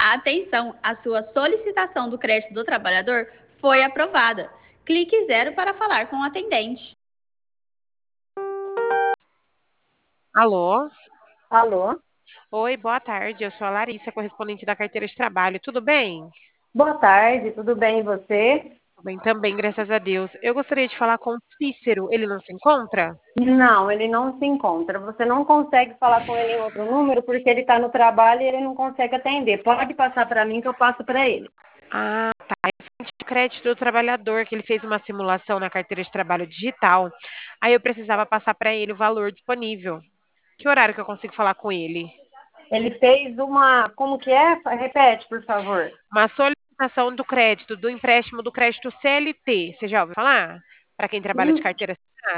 Atenção, a sua solicitação do crédito do trabalhador foi aprovada. Clique zero para falar com o atendente. Alô? Alô? Oi, boa tarde. Eu sou a Larissa, correspondente da carteira de trabalho. Tudo bem? Boa tarde, tudo bem e você? Tudo bem também, graças a Deus. Eu gostaria de falar com o Cícero. Ele não se encontra? Não, ele não se encontra. Você não consegue falar com ele em outro número porque ele está no trabalho e ele não consegue atender. Pode passar para mim que eu passo para ele. Ah, tá. É frente de crédito do trabalhador, que ele fez uma simulação na carteira de trabalho digital. Aí eu precisava passar para ele o valor disponível. Que horário que eu consigo falar com ele? Ele fez uma. Como que é? Repete, por favor. Uma solicitação do crédito, do empréstimo do crédito CLT. Você já ouviu falar? Para quem trabalha de Hum, carteira assinada?